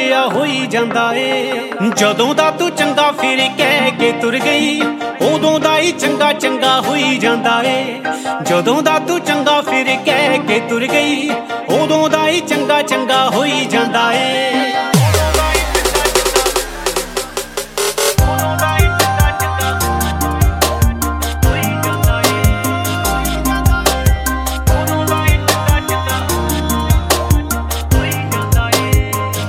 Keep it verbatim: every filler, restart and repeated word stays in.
ਵਧੀਆ ਹੋਈ ਜਾਂਦਾ ਏ। ਜਦੋਂ ਦਾ ਤੂੰ ਚੰਗਾ ਫਿਰ ਕਹਿ ਕੇ ਤੁਰ ਗਈ, ਉਦੋਂ ਦਾ ਹੀ ਚੰਗਾ ਚੰਗਾ ਹੋਈ ਜਾਂਦਾ ਏ। ਜਦੋਂ ਦਾ ਤੂੰ ਚੰਗਾ ਫਿਰ ਕਹਿ ਕੇ ਤੁਰ ਗਈ, ਉਦੋਂ ਦਾ ਹੀ ਚੰਗਾ ਚੰਗਾ ਹੋਈ ਜਾਂਦਾ ਏ।